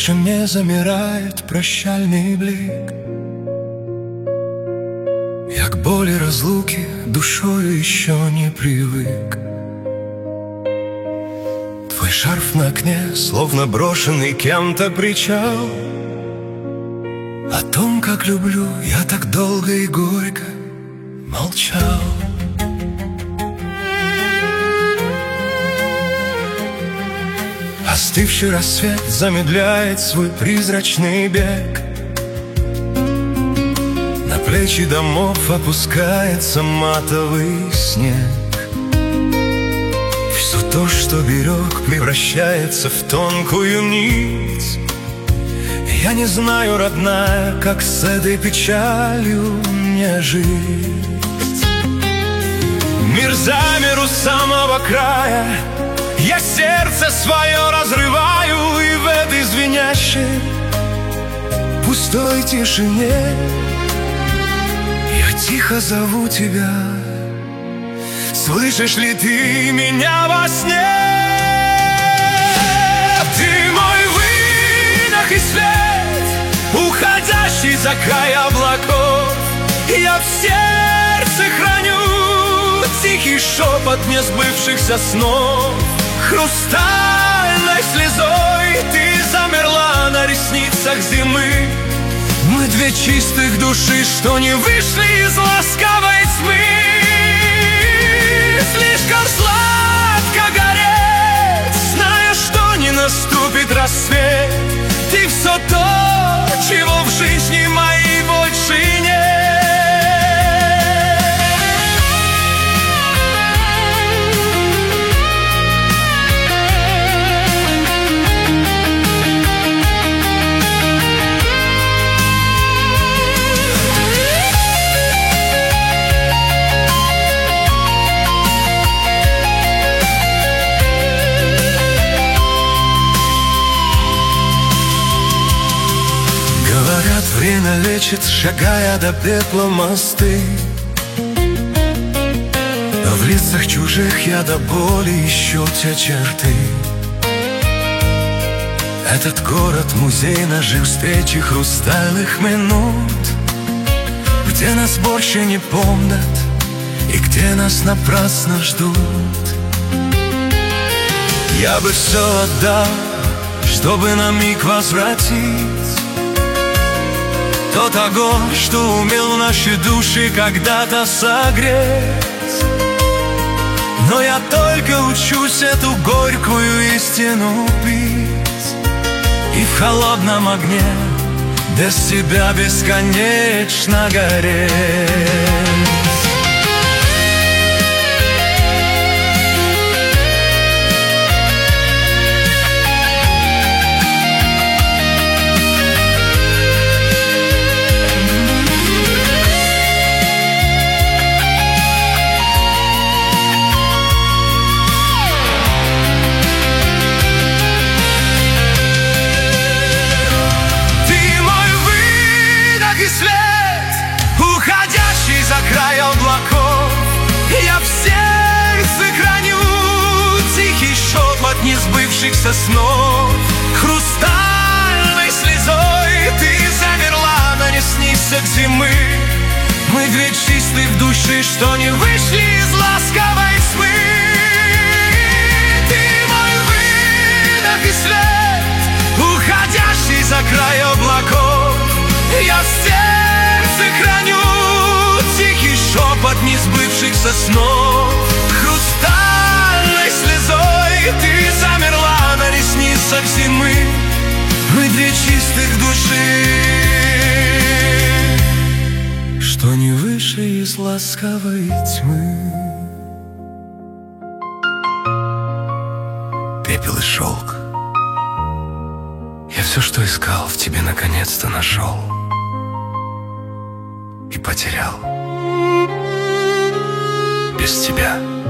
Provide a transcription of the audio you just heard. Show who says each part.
Speaker 1: больше не замирает прощальный блик. Я к боли разлуки душою еще не привык. Твой шарф на окне, словно брошенный кем-то причал. О том, как люблю, я так долго и горько молчал. Остывший рассвет замедляет свой призрачный бег. На плечи домов опускается матовый снег. Все то, что берег, превращается в тонкую нить. Я не знаю, родная, как с этой печалью мне жить. Мир замер у самого края, я сердце свое разрываю, и в этой звенящей пустой тишине я тихо зову тебя. Слышишь ли ты меня во сне? Ты мой выдох и свет, уходящий за край облаков. Я в сердце храню тихий шепот несбывшихся снов. Хрустальной слезой ты замерла на ресницах зимы. Мы две чистых души, что не вышли из ласковой тьмы. Слишком сладко гореть, зная, что не наступит рассвет. Ты все то, чего в жизни моей больше нет. Время лечит, шагая до пепла мосты. Но в лицах чужих я до боли ищу те черты. Этот город — музей наших встреч и хрустальных минут, где нас больше не помнят и где нас напрасно ждут. Я бы все отдал, чтобы на миг возвратить тот огонь, что умел наши души когда-то согреть. Но я только учусь эту горькую истину пить, и в холодном огне без тебя бесконечно гореть. Я в сердце храню тихий шепот несбывшихся снов. Хрустальной слезой ты замерла на ресницах зимы. Мы две чистых души, что не вышли из ласковой тьмы. Ты мой выдох и свет, уходящий за край облаков. Я в сердце храню тихий шепот несбывшихся снов. Хрустальной слезой ты замерла на ресницах зимы. Мы две чистых души, что не вышли из ласковой тьмы. Пепел и шелк, я все, что искал, в тебе наконец-то нашел и потерял. Без тебя